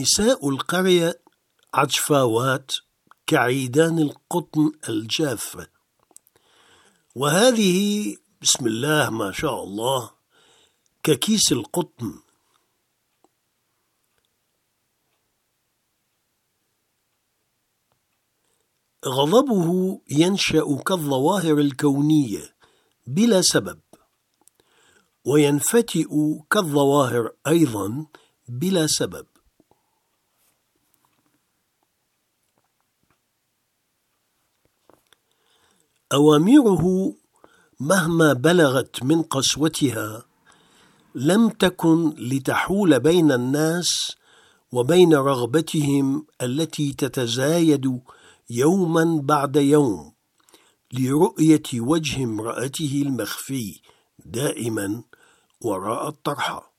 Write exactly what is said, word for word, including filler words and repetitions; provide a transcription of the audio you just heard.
نساء القرية عجفاوات كعيدان القطن الجافة، وهذه بسم الله ما شاء الله ككيس القطن. غضبه ينشأ كالظواهر الكونية بلا سبب، وينفتئ كالظواهر أيضا بلا سبب. أوامره مهما بلغت من قسوتها لم تكن لتحول بين الناس وبين رغبتهم التي تتزايد يوما بعد يوم لرؤية وجه امرأته المخفي دائما وراء الطرحة.